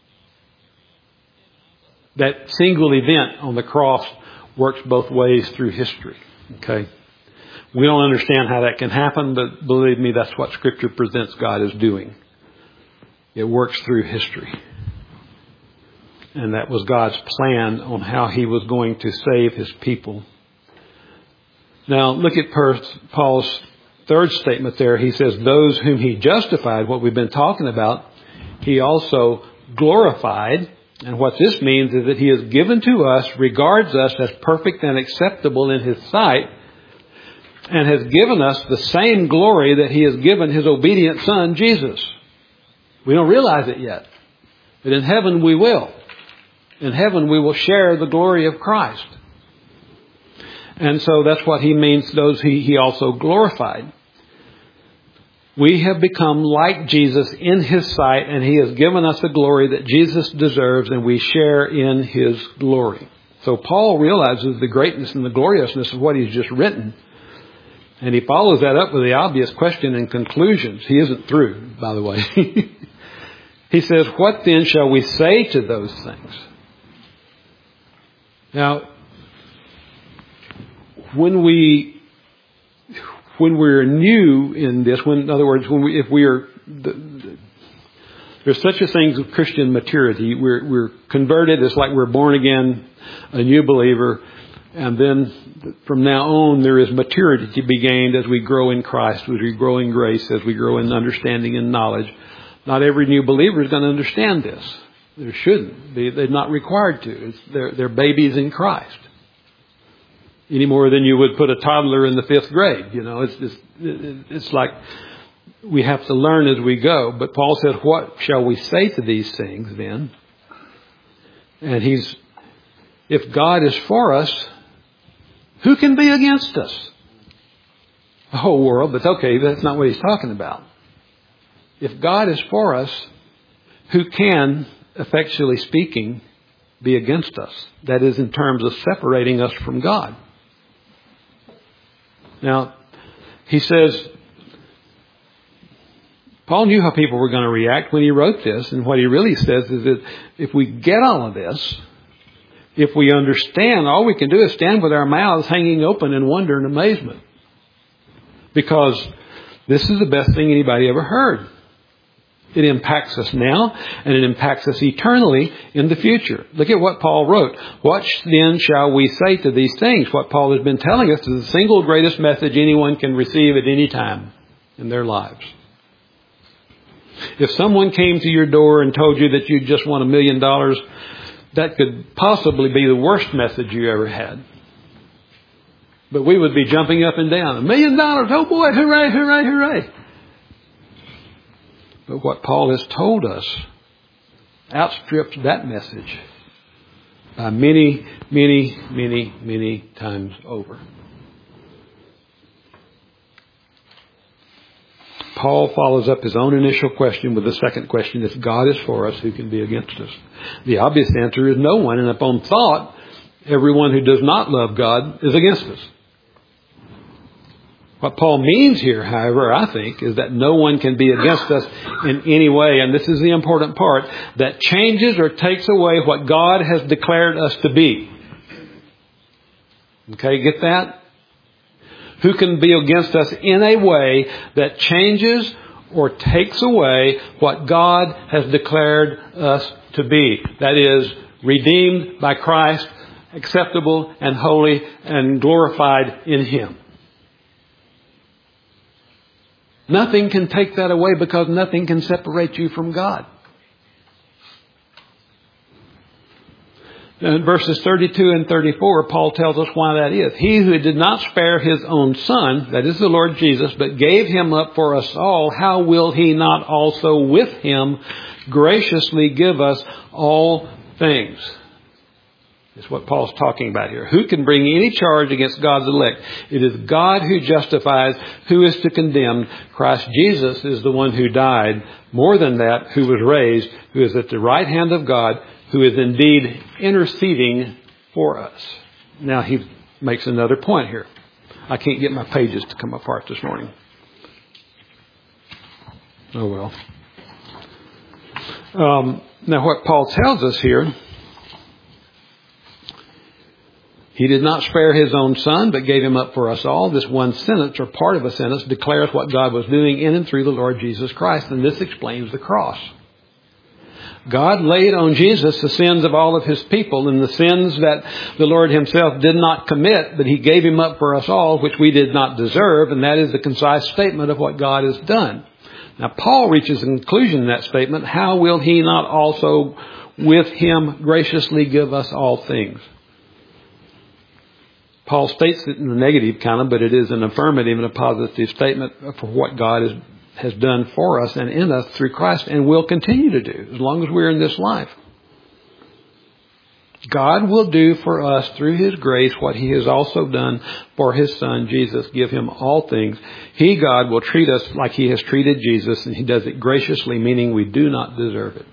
That single event on the cross works both ways through history. Okay? We don't understand how that can happen, but believe me, that's what Scripture presents God as doing. It works through history. And that was God's plan on how He was going to save His people. Now, look at Paul's third statement there. He says, those whom He justified, what we've been talking about, He also glorified. And what this means is that He has given to us, regards us as perfect and acceptable in His sight, and has given us the same glory that He has given His obedient Son, Jesus. We don't realize it yet. But in heaven we will. In heaven we will share the glory of Christ. And so that's what He means, those He, he also glorified. We have become like Jesus in His sight, and He has given us the glory that Jesus deserves, and we share in His glory. So Paul realizes the greatness and the gloriousness of what he's just written. And he follows that up with the obvious question and conclusions. He isn't through, by the way. He says, what then shall we say to those things? Now, when we, when we're new in this, when, in other words, when we, if we are, the, the, there's such a thing as Christian maturity. We're, we're converted. It's like we're born again, a new believer. And then from now on, there is maturity to be gained as we grow in Christ, as we grow in grace, as we grow in understanding and knowledge. Not every new believer is going to understand this. They shouldn't. They, they're not required to. It's, they're, they're babies in Christ. Any more than you would put a toddler in the fifth grade. You know, it's just, it, it's like we have to learn as we go. But Paul said, what shall we say to these things then? And he's, if God is for us, who can be against us? The whole world, but okay, that's not what he's talking about. If God is for us, who can, effectually speaking, be against us? That is in terms of separating us from God. Now, he says, Paul knew how people were going to react when he wrote this. And what he really says is that if we get all of this, if we understand, all we can do is stand with our mouths hanging open in wonder and amazement. Because this is the best thing anybody ever heard. It impacts us now, and it impacts us eternally in the future. Look at what Paul wrote. What then shall we say to these things? What Paul has been telling us is the single greatest message anyone can receive at any time in their lives. If someone came to your door and told you that you just won a million dollars, that could possibly be the worst message you ever had. But we would be jumping up and down. A million dollars, oh boy, hooray, hooray, hooray. But what Paul has told us outstrips that message by many, many, many, many times over. Paul follows up his own initial question with the second question. If God is for us, who can be against us? The obvious answer is no one. And upon thought, everyone who does not love God is against us. What Paul means here, however, I think, is that no one can be against us in any way. And this is the important part, that changes or takes away what God has declared us to be. Okay, get that? Who can be against us in a way that changes or takes away what God has declared us to be? That is, redeemed by Christ, acceptable and holy and glorified in Him. Nothing can take that away because nothing can separate you from God. In verses thirty-two and thirty-four, Paul tells us why that is. He who did not spare His own Son, that is the Lord Jesus, but gave Him up for us all, how will He not also with Him graciously give us all things? Is what Paul's talking about here. Who can bring any charge against God's elect? It is God who justifies. Who is to condemn? Christ Jesus is the one who died. More than that, who was raised, who is at the right hand of God, who is indeed interceding for us. Now he makes another point here. I can't get my pages to come apart this morning. Oh well. Um, now what Paul tells us here, He did not spare His own Son, but gave Him up for us all. This one sentence, or part of a sentence, declares what God was doing in and through the Lord Jesus Christ. And this explains the cross. God laid on Jesus the sins of all of His people, and the sins that the Lord Himself did not commit, but He gave Him up for us all, which we did not deserve. And that is the concise statement of what God has done. Now, Paul reaches a conclusion in that statement. How will He not also with Him graciously give us all things? Paul states it in the negative kind of, but it is an affirmative and a positive statement for what God has, has done for us and in us through Christ and will continue to do as long as we're in this life. God will do for us through His grace what He has also done for His Son, Jesus. Give Him all things. He, God, will treat us like He has treated Jesus, and He does it graciously, meaning we do not deserve it.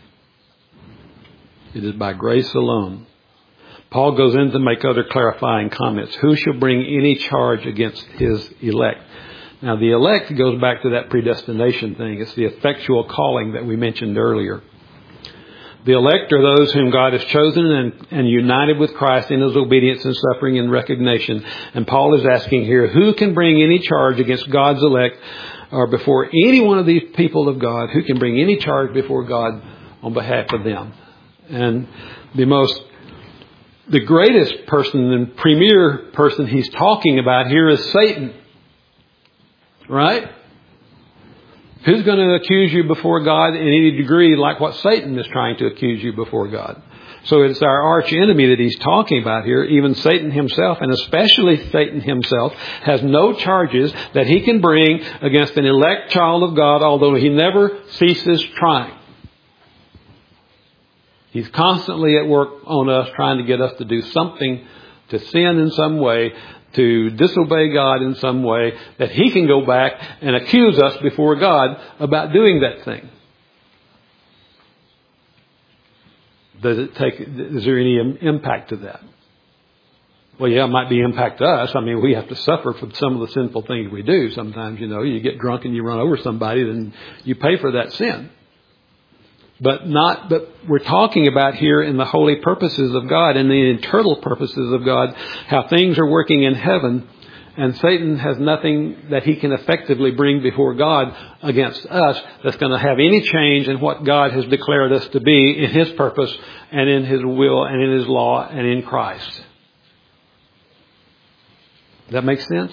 It is by grace alone. Paul goes in to make other clarifying comments. Who shall bring any charge against His elect? Now, the elect goes back to that predestination thing. It's the effectual calling that we mentioned earlier. The elect are those whom God has chosen and, and united with Christ in His obedience and suffering and recognition. And Paul is asking here, who can bring any charge against God's elect or before any one of these people of God? Who can bring any charge before God on behalf of them? And the most The greatest person and premier person he's talking about here is Satan. Right? Who's going to accuse you before God in any degree like what Satan is trying to accuse you before God? So it's our arch enemy that he's talking about here. Even Satan himself, and especially Satan himself, has no charges that he can bring against an elect child of God, although he never ceases trying. He's constantly at work on us, trying to get us to do something, to sin in some way, to disobey God in some way, that he can go back and accuse us before God about doing that thing. Does it take, is there any impact to that? Well, yeah, it might be impact to us. I mean, we have to suffer for some of the sinful things we do. Sometimes, you know, you get drunk and you run over somebody, then you pay for that sin. But not, but we're talking about here in the holy purposes of God and the eternal purposes of God, how things are working in heaven, and Satan has nothing that he can effectively bring before God against us that's going to have any change in what God has declared us to be in His purpose and in His will and in His law and in Christ. Does that make sense?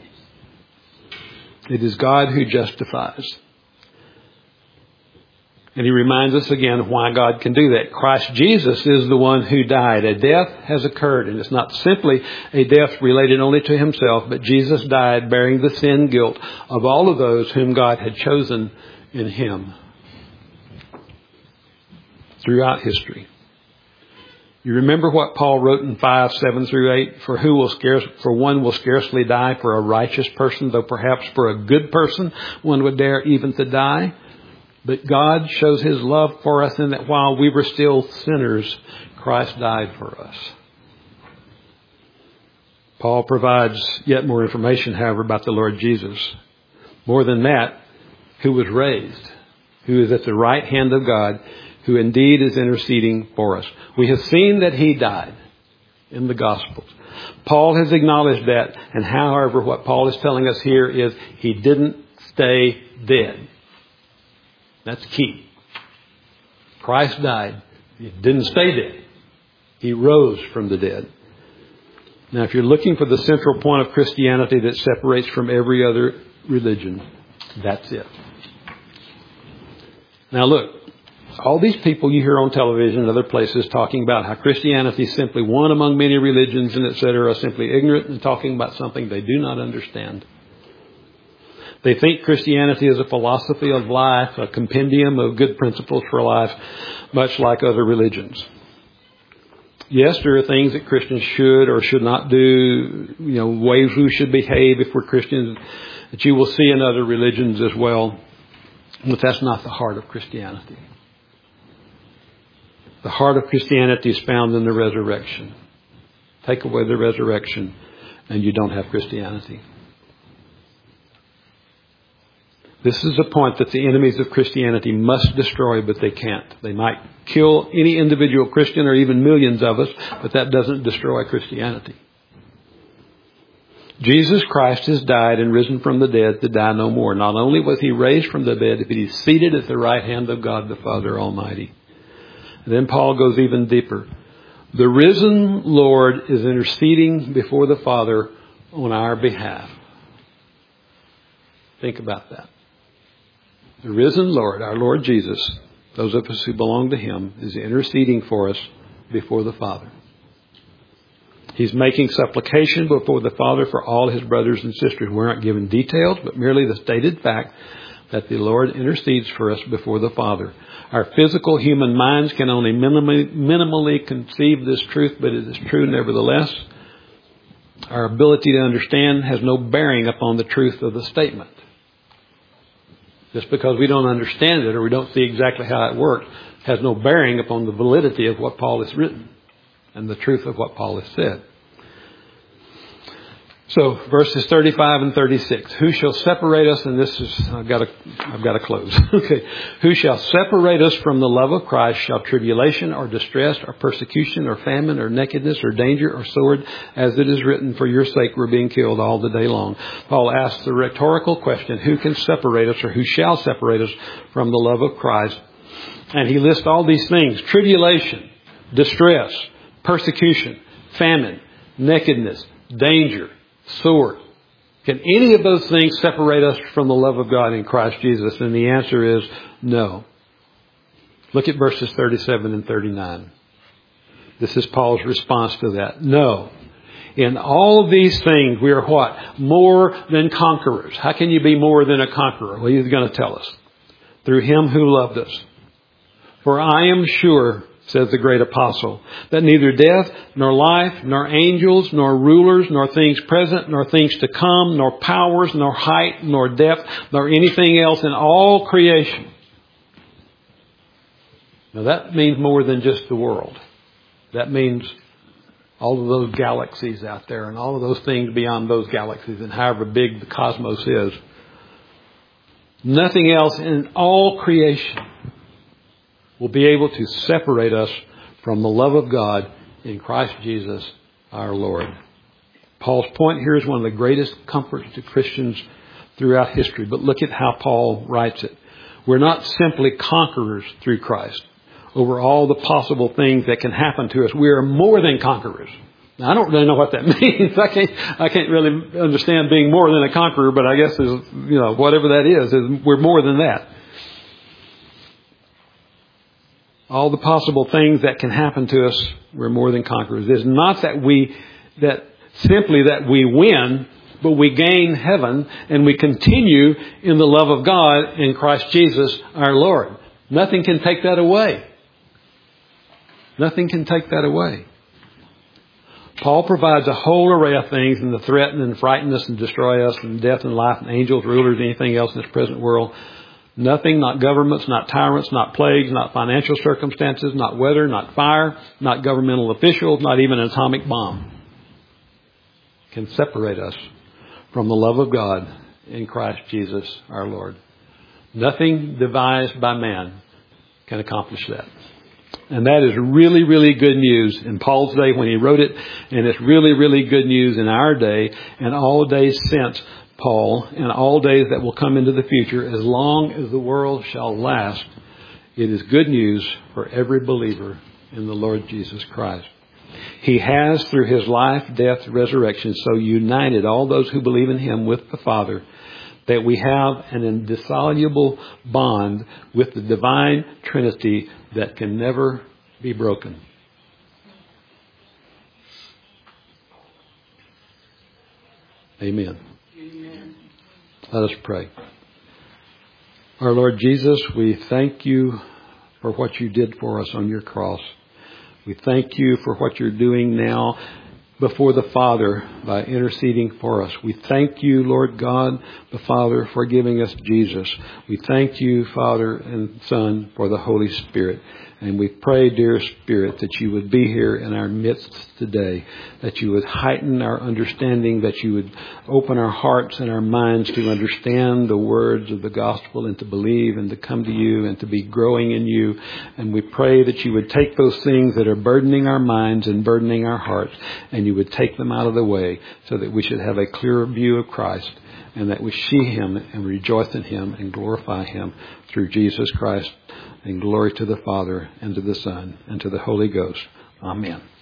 It is God who justifies. And he reminds us again why God can do that. Christ Jesus is the one who died. A death has occurred, and it's not simply a death related only to himself, but Jesus died bearing the sin guilt of all of those whom God had chosen in him throughout history. You remember what Paul wrote in five, seven through eight? For who will scarce, for one will scarcely die for a righteous person, though perhaps for a good person one would dare even to die. But God shows his love for us in that while we were still sinners, Christ died for us. Paul provides yet more information, however, about the Lord Jesus. More than that, who was raised, who is at the right hand of God, who indeed is interceding for us. We have seen that he died in the Gospels. Paul has acknowledged that, and however, what Paul is telling us here is he didn't stay dead. That's key. Christ died. He didn't stay dead. He rose from the dead. Now, if you're looking for the central point of Christianity that separates from every other religion, that's it. Now look, all these people you hear on television and other places talking about how Christianity is simply one among many religions and et cetera are simply ignorant and talking about something they do not understand. They think Christianity is a philosophy of life, a compendium of good principles for life, much like other religions. Yes, there are things that Christians should or should not do, you know, ways we should behave if we're Christians, that you will see in other religions as well. But that's not the heart of Christianity. The heart of Christianity is found in the resurrection. Take away the resurrection and you don't have Christianity. This is a point that the enemies of Christianity must destroy, but they can't. They might kill any individual Christian or even millions of us, but that doesn't destroy Christianity. Jesus Christ has died and risen from the dead to die no more. Not only was he raised from the dead, but he's seated at the right hand of God the Father Almighty. And then Paul goes even deeper. The risen Lord is interceding before the Father on our behalf. Think about that. The risen Lord, our Lord Jesus, those of us who belong to him, is interceding for us before the Father. He's making supplication before the Father for all his brothers and sisters. We're not given details, but merely the stated fact that the Lord intercedes for us before the Father. Our physical human minds can only minimally, minimally conceive this truth, but it is true nevertheless. Our ability to understand has no bearing upon the truth of the statement. Just because we don't understand it or we don't see exactly how it works has no bearing upon the validity of what Paul has written and the truth of what Paul has said. So verses thirty-five and thirty-six. Who shall separate us? And this is, I've got to, I've got to close. Okay. Who shall separate us from the love of Christ? Shall tribulation or distress or persecution or famine or nakedness or danger or sword? As it is written, for your sake we're being killed all the day long. Paul asks the rhetorical question, who can separate us or who shall separate us from the love of Christ? And he lists all these things. Tribulation, distress, persecution, famine, nakedness, danger, sword. Can any of those things separate us from the love of God in Christ Jesus? And the answer is no. Look at verses thirty-seven and thirty-nine. This is Paul's response to that. No. In all these things we are what? More than conquerors. How can you be more than a conqueror? Well, he's going to tell us. Through him who loved us. For I am sure, says the great apostle, that neither death, nor life, nor angels, nor rulers, nor things present, nor things to come, nor powers, nor height, nor depth, nor anything else in all creation. Now that means more than just the world. That means all of those galaxies out there and all of those things beyond those galaxies and however big the cosmos is. Nothing else in all creation will be able to separate us from the love of God in Christ Jesus our Lord. Paul's point here is one of the greatest comforts to Christians throughout history. But look at how Paul writes it. We're not simply conquerors through Christ over all the possible things that can happen to us. We are more than conquerors. Now, I don't really know what that means. I can't, I can't really understand being more than a conqueror, but I guess is, you know, whatever that is, is we're more than that. all the possible things that can happen to us, we're more than conquerors. It's not that we, that simply that we win, but we gain heaven and we continue in the love of God in Christ Jesus our Lord. Nothing can take that away. Nothing can take that away. Paul provides a whole array of things in the threaten and frighten us and destroy us and death and life and angels, rulers, anything else in this present world. Nothing, not governments, not tyrants, not plagues, not financial circumstances, not weather, not fire, not governmental officials, not even an atomic bomb can separate us from the love of God in Christ Jesus our Lord. Nothing devised by man can accomplish that. And that is really, really good news in Paul's day when he wrote it. And it's really, really good news in our day and all days since Paul and all days that will come into the future. As long as the world shall last, it is good news for every believer in the Lord Jesus Christ. He has, through his life, death, resurrection, so united all those who believe in him with the Father, that we have an indissoluble bond with the divine Trinity that can never be broken. Amen. Amen. Let us pray. Our Lord Jesus, we thank you for what you did for us on your cross. We thank you for what you're doing now before the Father by interceding for us. We thank you, Lord God, the Father, for giving us Jesus. We thank you, Father and Son, for the Holy Spirit. And we pray, dear Spirit, that you would be here in our midst today, that you would heighten our understanding, that you would open our hearts and our minds to understand the words of the gospel and to believe and to come to you and to be growing in you. And we pray that you would take those things that are burdening our minds and burdening our hearts, and you would take them out of the way so that we should have a clearer view of Christ and that we see him and rejoice in him and glorify him through Jesus Christ. And glory to the Father and to the Son and to the Holy Ghost. Amen.